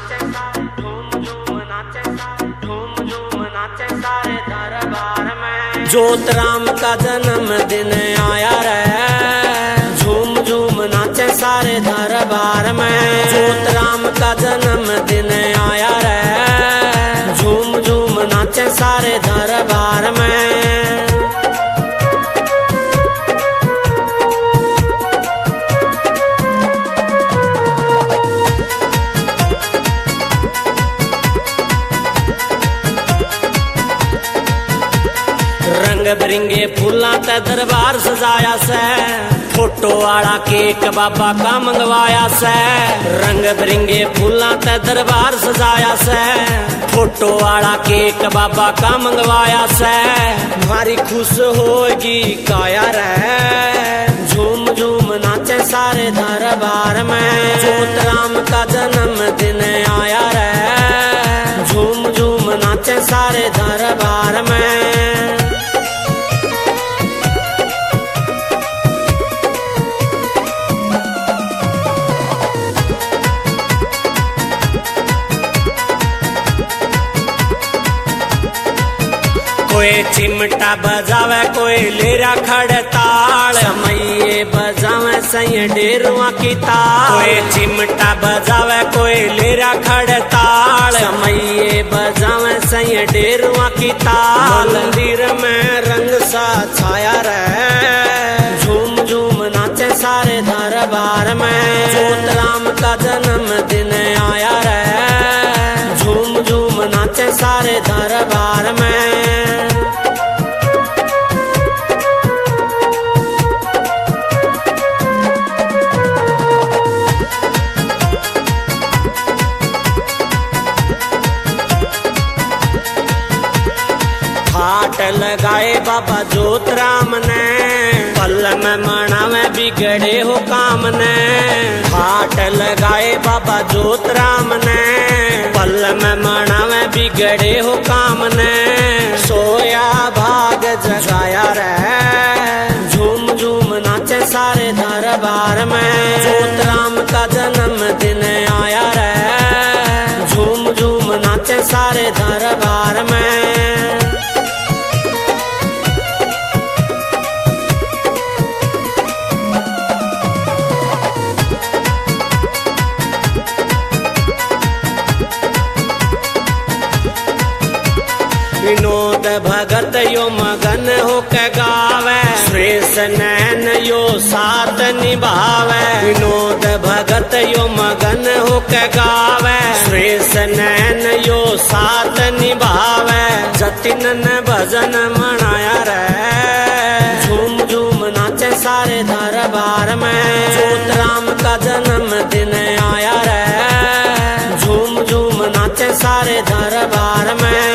नाचे सारे, झूम झूम नाचे सारे, झूम झूम नाचे सारे दरबार में। जोत राम का जन्मदिन आया रे, झूम झूम नाचे सारे दरबार में। जोत राम का जन्मदिन आया रे, झूम झूम नाचे सारे दरबार में। रंग बिरंगे फूलां ते दरबार सजाया से, फोटो वाला केक बाबा का मंगवाया से। रंग बिरंगे फूलां ते दरबार सजाया से, फोटो वाला केक बाबा का मंगवाया से। मारी खुश होगी काया रे, झूम झूम नाचे सारे दरबार में। जोत राम का जन्मदिन आया रे, झूम झूम नाचे सारे दरबार में। कोई चिमटा बजावे, कोई लेरा खड़ताल, समये बजावे सही डेरुआ की ताल। कोई चिमटा बजावे, कोई लेरा खड़ताल, समये बजावे सही डेरुआ की ताल। मंदिर में रंग सा छाया रे, झूम झूम नाचे सारे दरबार में। जोत राम का जन्मदिन आया रे, झूम झूम नाचे सारे दरबार में। हाट लगाए बाबा जोत राम ने, पल में मनावे बिगड़े हो काम ने। हाट लगाए बाबा जोत राम ने, पल में मनावे बिगड़े हो काम ने। सोया भाग जगाया रे, झूम झूम नाचे सारे दरबार में। जोत राम का जन्मदिन आया रे, झूम झूम नाचे सारे दरबार में। विनोद भगत यो मगन होके गावे, श्रेष्ठ नैन यो साथ निभावे। विनोद भगत यो मगन होके गावे, श्रेष्ठ नैन यो साथ निभावे। जतिन ने भजन मनाया रे, झूम झूम नाचे सारे दरबार में। जोत राम का जन्मदिन आया रे, झूम झूम नाचे सारे दरबार में।